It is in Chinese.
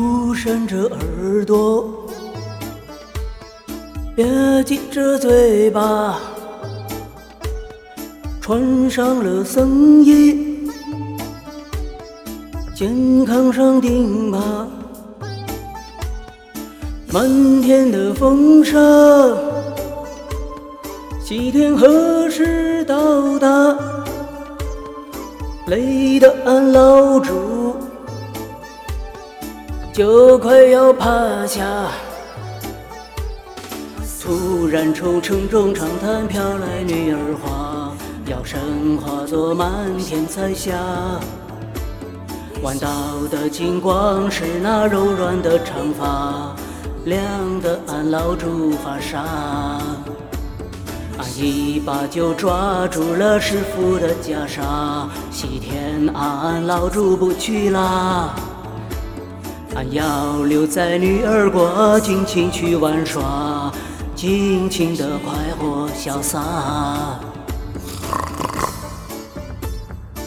不伸着耳朵，别挤着嘴巴，穿上了僧衣，健康上顶吧。满天的风沙，西天何时到达？累得俺老猪就快要趴下。突然从城中长滩飘来女儿花，摇身化作满天彩霞。弯道的金光是那柔软的长发，亮得俺老猪发傻。俺一把就抓住了师傅的袈裟，西天俺老猪不去啦，俺要留在女儿国，尽情去玩耍，尽情的快活潇洒。